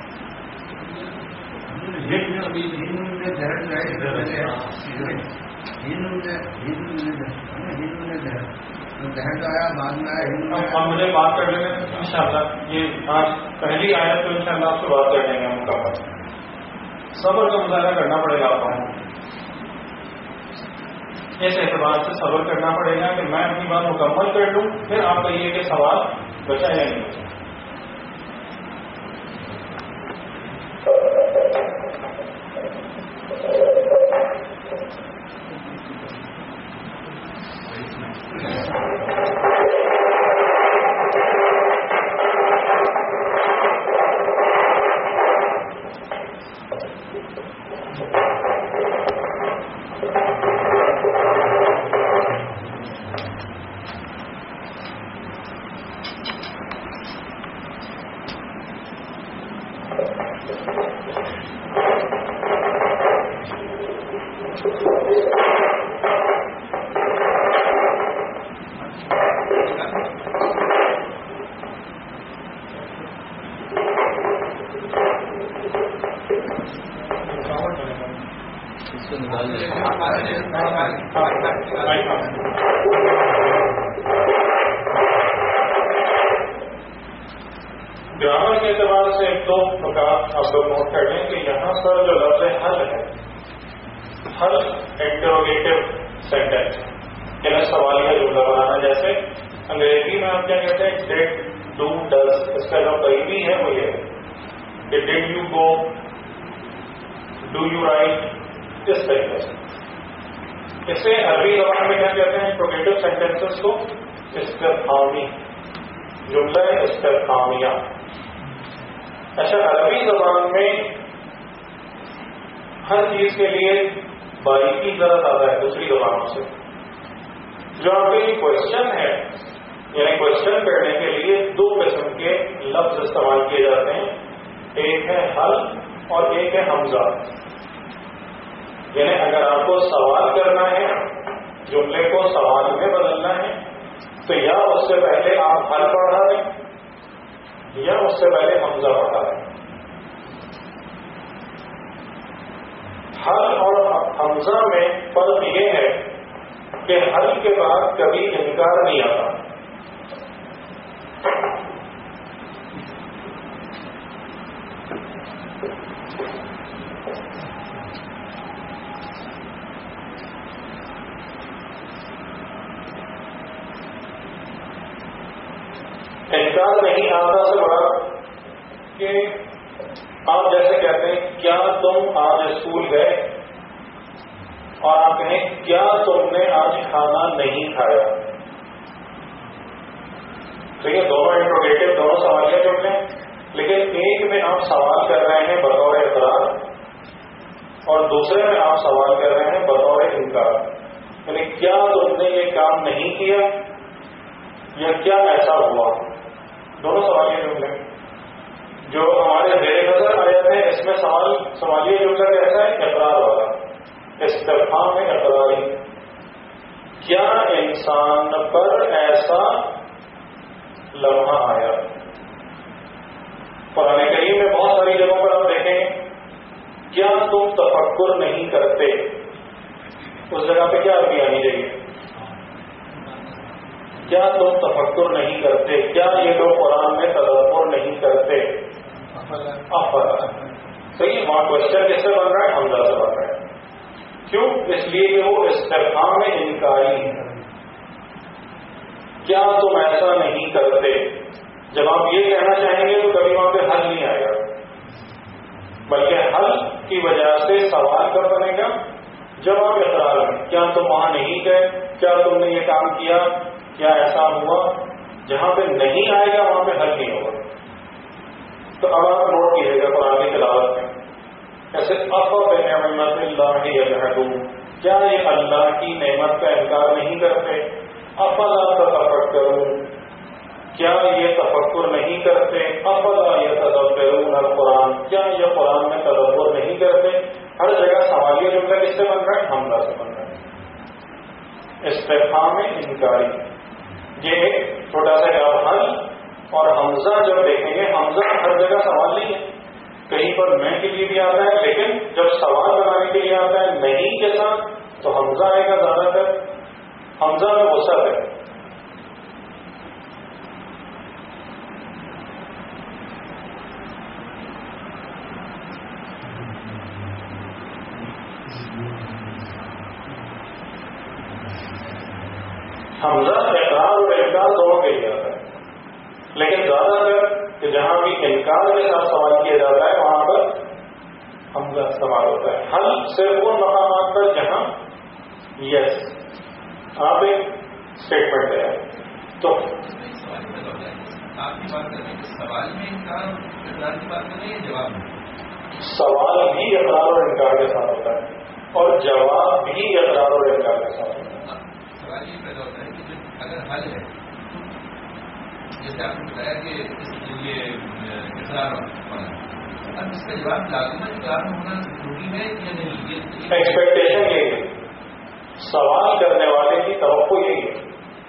اب مجھے بات کر لیں ان شاء اللہ، یہ آج پہلی آیت تو ان شاء اللہ آپ سے بات کر لیں گے مکمل. صبر کا مظاہرہ کرنا پڑے گا آپ کو، اس اعتبار سے صبر کرنا پڑے گا کہ میں اپنی بات مکمل کر لوں، پھر آپ کا یہ کہ سوال بچا یا نہیں بچا. آپ لوگ نوٹ کر لیں کہ یہاں پر جو لفظ حل ہے، حل انٹروگیٹو سینٹینس یعنی سوالیہ جملہ بنانا. جیسے انگریزی میں آپ کیا کہتے ہیں ڈیڈ ڈو ڈز، اس کا جو قریبی ہے وہ یہ کہ did you go, do you write, اس طریقے سے. اسے عربی زبان میں کیا کہتے ہیں انٹروگیٹو سینٹینسز کو استفہامی جملہ استفہامیہ. اچھا عربی زبان میں ہر چیز کے لیے باریکی ذرا زیادہ ہے دوسری زبانوں سے. جو آپ کے لیے کوشچن ہے یعنی کوشچن کرنے کے لیے دو قسم کے لفظ استعمال کیے جاتے ہیں، ایک ہے حل اور ایک ہے حمزہ. یعنی اگر آپ کو سوال کرنا ہے، جملے کو سوال میں بدلنا ہے، تو یا اس سے پہلے آپ حل پڑھا دیں یا اس سے پہلے حمزہ پڑھا دیں. حل اور حمزہ میں فرق یہ ہے کہ حل کے بعد کبھی انکار نہیں آتا. انکار نہیں آتا سے بڑا کہ آپ جیسے کہتے ہیں کیا تم آج اسکول گئے، اور آپ کہیں کیا تم نے آج کھانا نہیں کھایا. ٹھیک ہے، دونوں انٹروگیٹو دونوں سوالیہ جملے ہیں، لیکن ایک میں آپ سوال کر رہے ہیں بطور اقرار اور دوسرے میں آپ سوال کر رہے ہیں بطور انکار. یعنی کیا تم نے یہ کام نہیں کیا یا کیا ایسا ہوا، دونوں سوالیہ جملے. جو ہمارے زیر نظر آیت ہے اس میں سوال سوالیہ جملہ کیسا ہے، اقرار والا، استفہام میں اقراری. کیا انسان پر ایسا لمحہ آیا. قرآن کریم میں بہت ساری جگہوں پر آپ دیکھیں کیا تم تفکر نہیں کرتے، اس جگہ پہ کیا عربی آنی چاہیے، کیا تم تفکر نہیں کرتے، کیا یہ لوگ قرآن میں تدبر نہیں کرتے. افلا صحیح، وہاں کوشچن کس سے بن رہا ہے، حمزہ سے بن رہا ہے. کیوں؟ اس لیے کہ وہ استفہام انکاری ہے. کیا تم ایسا نہیں کرتے. جب آپ یہ کہنا چاہیں گے تو کبھی وہاں پہ حل نہیں آئے گا، بلکہ حل کی وجہ سے سوال کب بنے گا، جب آپ اقرار میں کیا تم وہاں نہیں گئے، کیا تم نے یہ کام کیا، کیا ایسا ہوا. جہاں پہ نہیں آئے گا وہاں پہ حل نہیں ہوگا. تو اب آپ نوٹ کیجیے گا قرآن کی تلاوت میں ایسے افبنعمت اللہ یجحدون، کیا یہ اللہ کی نعمت کا انکار نہیں کرتے. افلا تتفکرون، کیا یہ تفکر نہیں کرتے. افلا یتدبرون القرآن، کیا یہ قرآن میں تدبر نہیں کرتے. ہر جگہ سوالیہ جملہ کس سے بن رہا ہے، حمزہ سے بن رہا ہے، استفہام انکاری. یہ ایک چھوٹا سا جواب. حل اور حمزہ جب دیکھیں گے، حمزہ ہر جگہ سوال نہیں ہے، کہیں پر میں کے لیے بھی آتا ہے، لیکن جب سوال بنانے کے لیے آتا ہے نہیں کے ساتھ تو حمزہ آئے گا زیادہ تر. حمزہ میں وسعت ہے. حمزہ اقرار اور انکار دونوں کے لیے آتا ہے، لیکن زیادہ تر کہ جہاں بھی انکار کے ساتھ سوال کیا جاتا ہے وہاں پر حمزہ استعمال ہوتا ہے. حل صرف ان مقامات پر جہاں یس آپ ایک اسٹیٹمنٹ دیں تو آپ کی بات کر رہے ہیں سوال میں انکار اور اقرار کی بات کر رہے ہیں، جواب میں سوال بھی اقرار اور انکار کے ساتھ ہوتا ہے اور جواب بھی اقرار اور انکار کے ساتھ ہوتا ہے. سوال یہ پیدا ہوتا ہے کہ اگر حل ہے، جیسے آپ نے بتایا کہ یہ اقرار ہونا، اب اس کا جواب لازمن اقرار ہونا ضروری ہے یا نہیں. یہ ایکسپیکٹیشن یہی ہے، سوال کرنے والے کی توقع یہی ہے.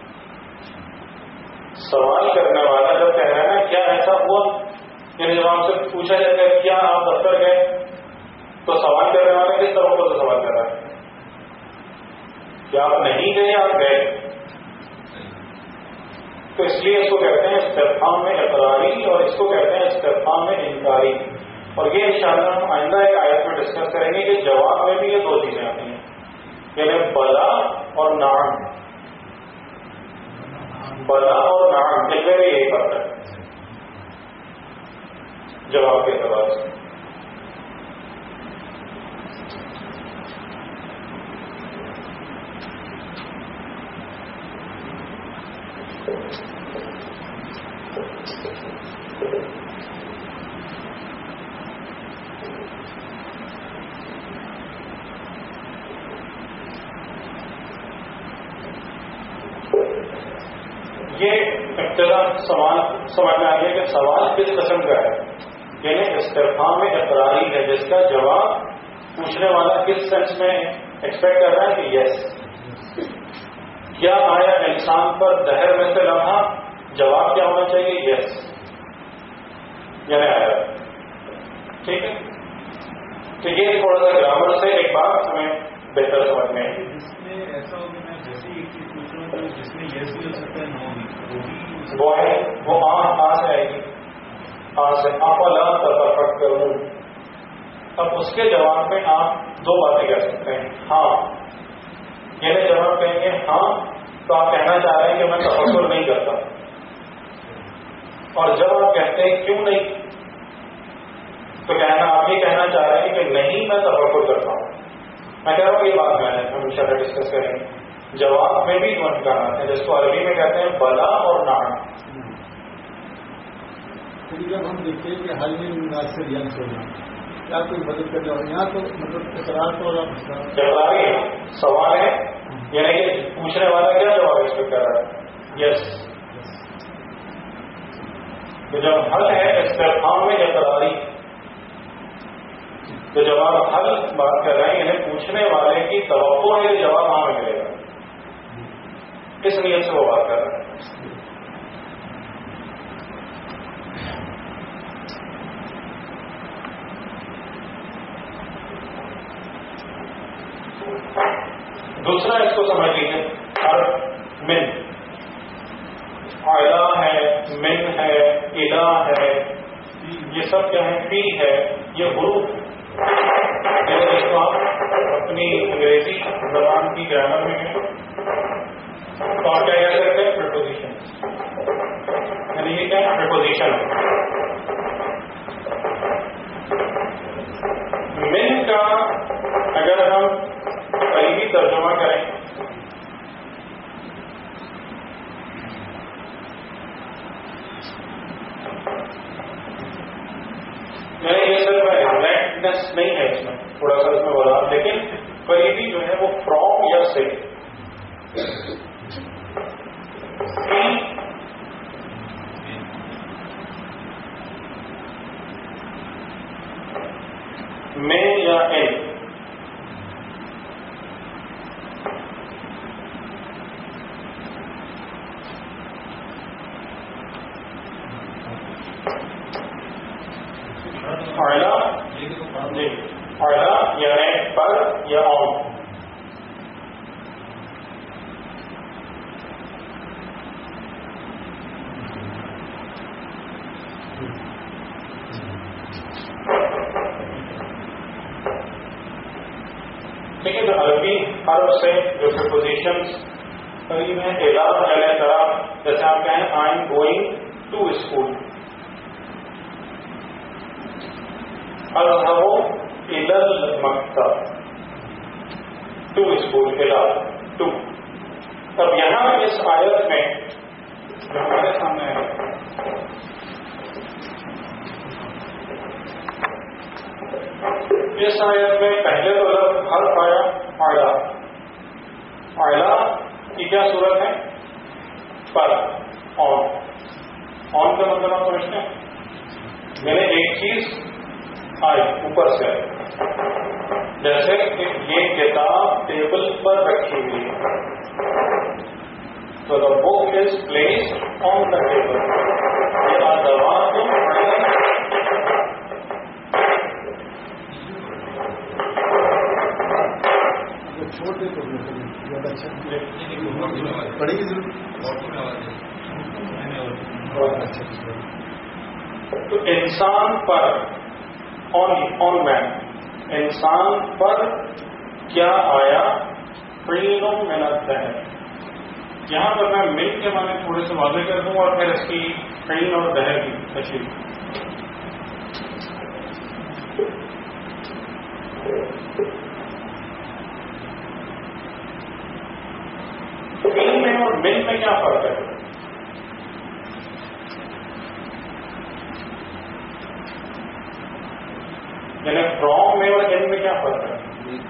سوال کرنے والا جب کہہ رہا ہے نا کیا ایسا ہوا، یعنی جب آپ سے پوچھا جائے گا کیا آپ دفتر گئے، تو سوال کرنے والا کس توقع سے سوال کر رہا ہے، کیا آپ نہیں گئے آپ گئے. تو اس لیے اس کو کہتے ہیں استفہام میں اقراری اور اس کو کہتے ہیں استفہام میں انکاری. اور یہ انشاءاللہ ہم آئندہ ایک آیت میں ڈسکس کریں گے کہ جواب میں بھی یہ دو چیزیں آتی ہیں، یعنی بلا اور نعم، بلا اور نعم ان میں بھی یہی فرق ہے جواب کے اعتبار سے۔ یہ ابتدا سوال سمجھ میں آ گیا کہ سوال کس قسم کا ہے، یعنی استفہام اقراری ہے جس کا جواب پوچھنے والا کس سینس میں ایکسپیکٹ کر رہا ہے کہ یس، کیا آیا انسان پر دہر میں سے لمحہ، جواب کیا ہونا چاہیے یس، یعنی آیا، ٹھیک ہے۔ تو یہ تھوڑا سا گرامر سے ایک بات ہمیں بہتر سمجھ میں آئی۔ اس میں ایسا ہو کہ میں جیسے ایک چیز پوچھ رہا ہوں جس میں یس بھی ہو سکتا ہے نو بھی، وہ بھی وہ ہے وہ آن آ سے آئے گی، آن سے افلا تتفکرون۔ اب اس کے جواب میں آپ دو باتیں کہہ سکتے ہیں، ہاں، یعنی جب آپ کہیں گے ہاں تو آپ کہنا چاہ رہے ہیں کہ میں تفکر نہیں کرتا، اور جب آپ کہتے ہیں کیوں نہیں تو کہنا آپ یہ کہنا چاہ رہے ہیں کہ نہیں میں تفکر کرتا ہوں۔ میں کہہ رہا ہوں یہ بات میں نے ہم انشاءاللہ ڈسکس کریں گے۔ جواب میں بھی دو امکانات ہیں جس کو عربی میں کہتے ہیں بلا اور نعم۔ جب ہم دیکھتے ہیں کہ حل میں مناسب یعنی سونا کیا کوئی مدد کرنے والا، یہاں تو مطلب اقرار تو اقراری ہے، سوال ہے، یعنی کہ پوچھنے والا کیا جواب ایکسپیکٹ کر رہا ہے یس۔ تو جب حل ہے استفہام میں اقراری، تو جب آپ حل بات کر رہے ہیں یعنی پوچھنے والے کی توقع ہے کہ جواب ہاں میں ملے گا، کس نیت سے وہ بات کر رہے ہیں۔ دوسرا اس کو سمجھ لیجیے، حرف من، اعلا ہے، من ہے، الا ہے، یہ سب کیا ہے، فی ہے، یہ حروف جس کو آپ اپنی انگریزی زبان کی گرامر میں ہیں تو آپ کیا کہہ سکتے ہیں پریپوزیشن، یعنی یہ کیا ہے پریپوزیشن۔ من کا اگر ہم قریبی ترجمہ کریں یعنی یہ صرف ایگزیکٹنس نہیں ہے، اس میں تھوڑا سا اس میں بولا، لیکن قریبی جو ہے وہ فرام یا سے، میں یا ان، جی اعلیٰ یعنی پر یا آن۔ ٹھیک ہے، جو عربی حرف سے جو پریپوزیشنز قریب ہیں، اعلیٰ یعنی طرف، جیسے آپ کہیں I am going to school, اذهب الى المکتب، ٹو اسکول، الى ٹو۔ اب یہاں اس آیت میں جو ہمارے سامنے ہے اس آیت میں پہلے تو لفظ حرف آیا اعلیٰ، اعلیٰ کی کیا صورت ہے، پر، آن، آن کا مطلب آپ سمجھتے ہیں، میں نے ایک چیز آئی اوپر سے، جیسے کہ یہ کتاب ٹیبل پر رکھی ہوئی ہے، تو دا بک is placed on the table, یہ ادوات چھوٹے تو زیادہ اچھا پڑے گی ضرور بہت اچھا۔ تو انسان پر آن آن مین، انسان پر کیا آیا حین من الدہر. یہاں پر میں من کے معنی تھوڑے سے واضح کر دوں اور پھر اس کی حین اور دہر کی تشریح. حین میں اور من میں کیا فرق ہے؟ یعنی فرام میں اور ان میں کیا فرق ہے؟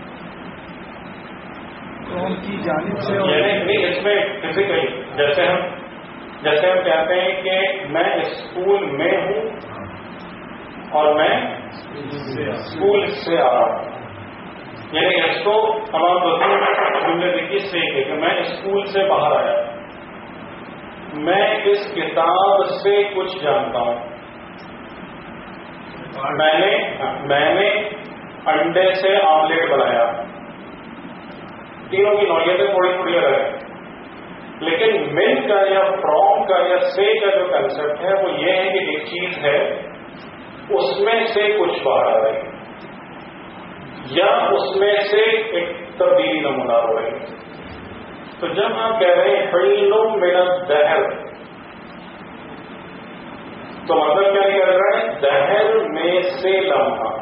فرام کی جانب سے یعنی اس میں فزیکلی جیسے ہم جیسے ہم کہتے ہیں کہ میں اسکول میں ہوں اور میں اسکول سے آ رہا ہوں. یعنی اس کو تمام جملے دیکھیے سے کہ میں اسکول سے باہر آیا، میں اس کتاب سے کچھ جانتا ہوں، میں نے میں نے انڈے سے آملیٹ بنایا. تینوں کی نوعیتیں تھوڑی تھوڑی الگ ہے، لیکن من کا یا فرام کا یا سے کا جو کنسپٹ ہے وہ یہ ہے کہ ایک چیز ہے اس میں سے کچھ باہر آ رہی ہے یا اس میں سے ایک تبدیلی نمودار ہو رہی ہے. تو جب آپ کہہ رہے ہیں حین من الدہر تو مطلب کیا کہہ رہا ہے؟ دہر میں سے لمحہ،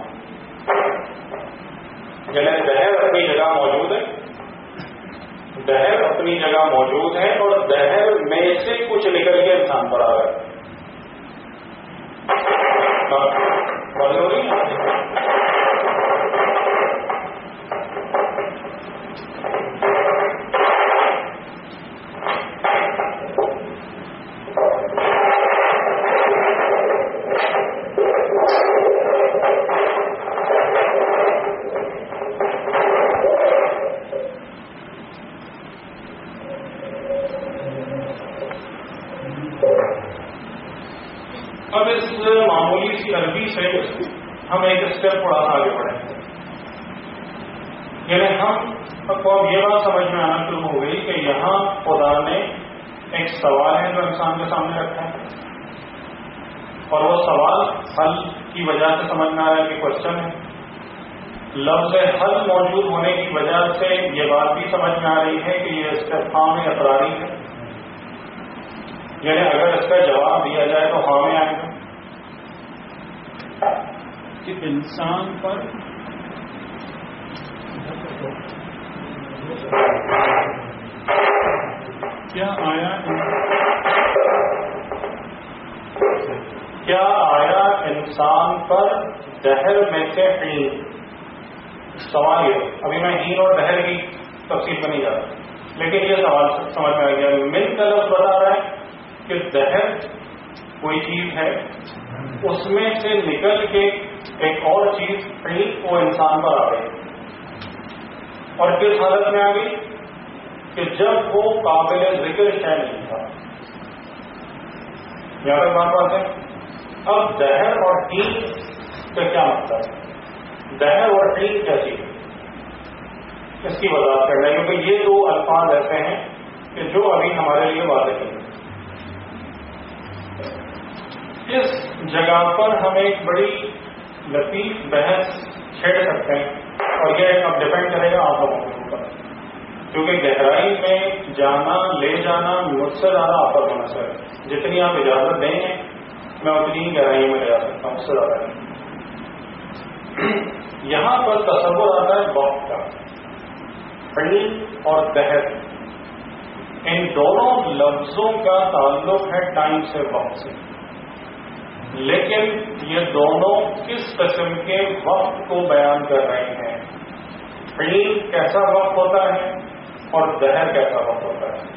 یعنی دہر اپنی جگہ موجود ہے، دہر اپنی جگہ موجود ہے اور دہر میں سے کچھ نکل کے انسان پر آ رہا ہے. واضح ہو رہی ہے؟ اب اس معمولی سی عربی سے ہم ایک اسٹیپ تھوڑا سا آگے بڑھیں. یعنی ہم کو اب یہ بات سمجھ میں آنا شروع ہو گئی کہ یہاں خدا نے ایک سوال ہے جو انسان کے سامنے رکھا ہے اور وہ سوال حل کی وجہ سے سمجھ میں آ رہا ہے کہ کوشچن ہے. لفظ حل موجود ہونے کی وجہ سے یہ بات بھی سمجھ میں آ رہی ہے کہ یہ استفہام اقراری ہے، یعنی اگر اس کا جواب دیا جائے تو ہاں میں آئے گا کہ انسان پر کیا آیا کیا آیا انسان پر دہر میں سے حین. سوال یہ ابھی میں ہین اور دہر کی تفصیل میں نہیں جا رہا، لیکن یہ سوال سمجھ میں آ گیا. من کا لفظ بتا رہا ہے کہ دہر کوئی چیز ہے، اس میں سے نکل کے ایک اور چیز حین وہ انسان پر آ گئی اور کس حالت میں آ گئی کہ جب وہ قابل ذکر شے نہیں تھا. یہاں تک بات بات ہے. اب دہر اور حین کا کیا مطلب ہے؟ دہر اور حین کیا چیز ہے اس کی وضاحت کرنا ہے، کیونکہ یہ دو الفاظ ایسے ہیں کہ جو ابھی ہمارے لیے واضح نہیں. اس جگہ پر ہم ایک بڑی لطیف بحث چھیڑ سکتے ہیں اور یہ اب ڈپینڈ کرے گا آپ لوگوں کے اوپر، کیونکہ گہرائی میں جانا لے جانا مجھ سے زیادہ آپ پر منحصر ہے. جتنی آپ اجازت دیں گے میں اتنی ہی گہرائی میں لے جا سکتا ہوں، اس سے زیادہ نہیں. یہاں پر تصور آتا ہے وقت کا. حین اور دہر ان دونوں لفظوں کا تعلق ہے ٹائم سے، وقت سے، لیکن یہ دونوں کس قسم کے وقت کو بیان کر رہے ہیں. حین کیسا وقت ہوتا ہے اور دہر کیسا وقت ہوتا ہے.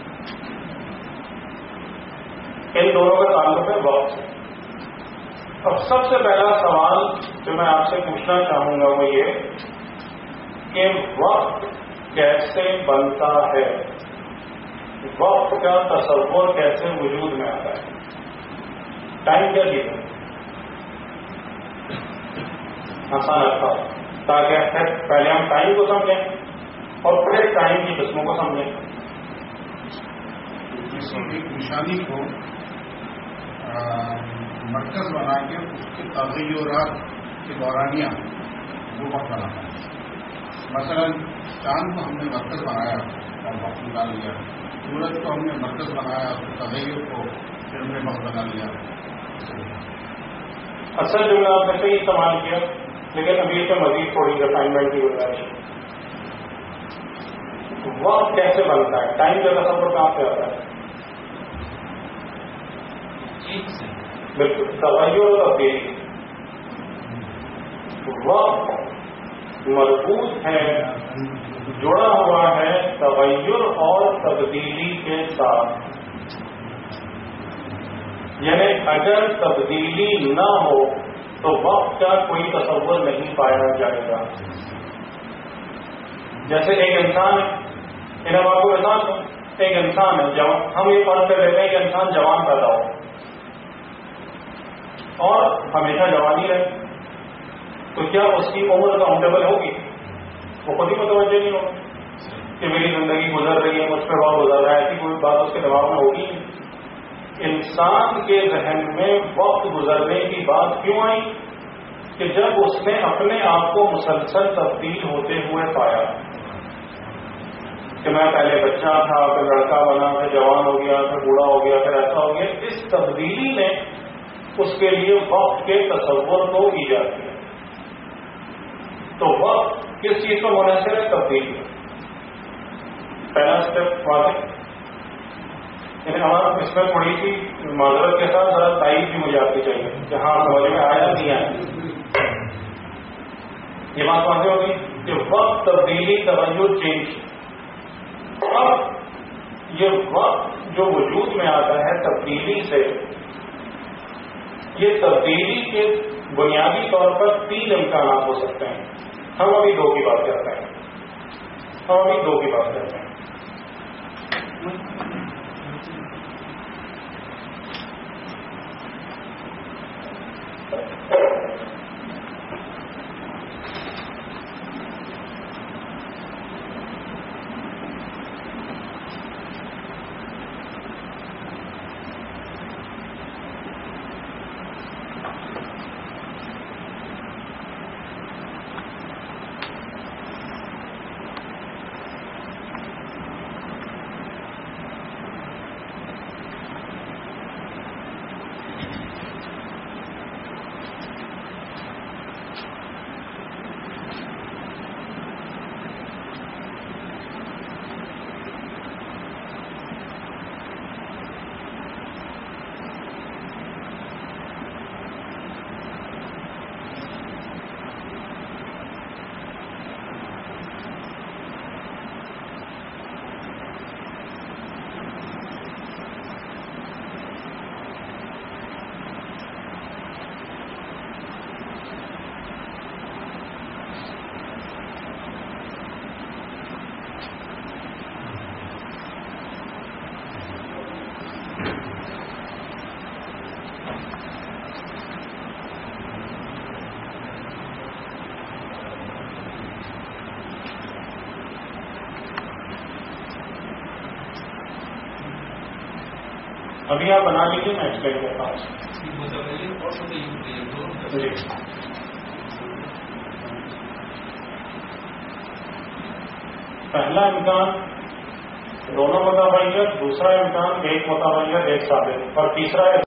ان دونوں کا تعلق ہے وقت سے. اب سب سے پہلا سوال جو میں آپ سے پوچھنا چاہوں گا وہ یہ کہ وقت کیسے بنتا ہے، وقت کا تصور کیسے وجود میں آتا ہے. ٹائم کیا چیز ہے؟ آسان رکھا تاکہ پہلے ہم ٹائم کو سمجھیں اور پھر ٹائم کی قسموں کو سمجھیں. جسم کی نشانی کو مرکز بنا کے اس کے تغیرات کی دورانیہ وہ وقت بنانا ہے. مثلا چاند کو ہم نے مرکز بنایا اور وقت نکال لیا, سورج کو ہم نے مرکز بنایا اور تغیر کو پھر ہم نے وقت بنا لیا. اصل جملہ آپ نے صحیح استعمال کیا, لیکن ابھی سے مزید تھوڑی ریفائنمنٹ کی گنجائش. وقت کیسے بنتا ہے, ٹائم کا تصور کہاں سے آتا ہے؟ بالکل, تغیر اور تبدیلی. وقت مربوط ہے, جڑا ہوا ہے تغیر اور تبدیلی کے ساتھ. یعنی اگر تبدیلی نہ ہو تو وقت کا کوئی تصور نہیں پایا جائے گا. جیسے ایک انسان ہے, انہیں آپ کو مثال دوں, ایک انسان ہے جوان, ہم یہ فرض کر لیتے ہیں کہ انسان جوان پیدا ہو اور ہمیشہ جوانی رہے, تو کیا اس کی عمر کاؤنٹیبل ہوگی؟ وہ خود ہی متوجہ نہیں ہوگا کہ میری زندگی گزر رہی ہے, مجھ پہ وقت گزر رہا ہے, ایسی کوئی بات اس کے دماغ میں ہوگی. انسان کے ذہن میں وقت گزرنے کی بات کیوں آئی؟ کہ جب اس نے اپنے آپ کو مسلسل تبدیل ہوتے ہوئے پایا کہ میں پہلے بچہ تھا, پھر لڑکا بنا, پھر جوان ہو گیا, پھر بوڑھا ہو گیا, پھر ایسا ہو گیا. اس تبدیلی نے اس کے لیے وقت کے تصور کو ایجاد کیا. تو وقت کس چیز پر منحصر ہے؟ تبدیلی. پہلا اسٹیپ واضح. یعنی ہمارا اس میں تھوڑی سی معذرت کے ساتھ ذرا تائید بھی مجھے آپ کی چاہیے کہ ہاں سمجھ میں آیا نہیں آیا. یہ بات واضح ہوگی کہ وقت, تبدیلی, توجہ, چینج. اب یہ وقت جو وجود میں آتا ہے تبدیلی سے, یہ تبدیلی کے بنیادی طور پر تین امکانات ہو سکتے ہیں. ہم ابھی دو کی بات کرتے ہیں ہم ابھی دو کی بات کرتے ہیں. ابھی آپ بنا لیجیے, میں ایکسپلین کرتا ہوں. پہلا امکان دونوں متبین, دوسرا امکان ایک متبین ایک ثابت, اور تیسرا